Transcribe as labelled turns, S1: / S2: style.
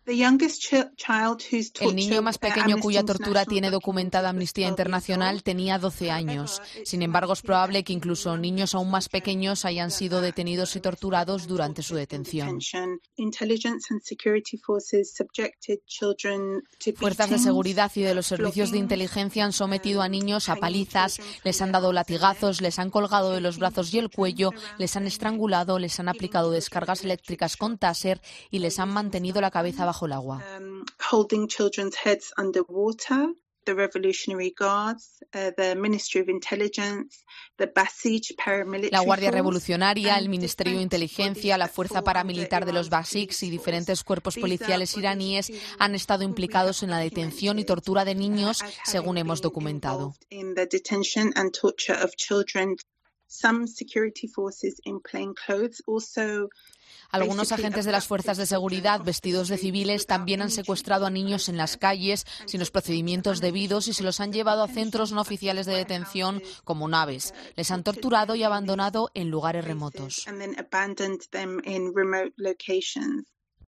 S1: El niño más pequeño cuya tortura tiene documentada Amnistía Internacional tenía 12 años. Sin embargo, es probable que incluso niños aún más pequeños hayan sido detenidos y torturados durante su detención. Fuerzas de seguridad y de los servicios de inteligencia han sometido a niños a palizas, les han dado latigazos, les han colgado de los brazos y el cuello, les han estrangulado, les han aplicado descargas eléctricas con taser y les han mantenido la cabeza bajo el agua.
S2: Holding children's heads underwater, the Revolutionary Guards, the Ministry of Intelligence, the Basij paramilitary
S1: La Guardia
S2: Force,
S1: Revolucionaria, el Ministerio de Inteligencia, la Fuerza Paramilitar de los Basiks y diferentes cuerpos policiales iraníes han estado implicados en la detención y tortura de niños, según hemos documentado. Algunos agentes de las fuerzas de seguridad vestidos de civiles también han secuestrado a niños en las calles sin los procedimientos debidos y se los han llevado a centros no oficiales de detención como naves. Les han torturado y abandonado en lugares remotos.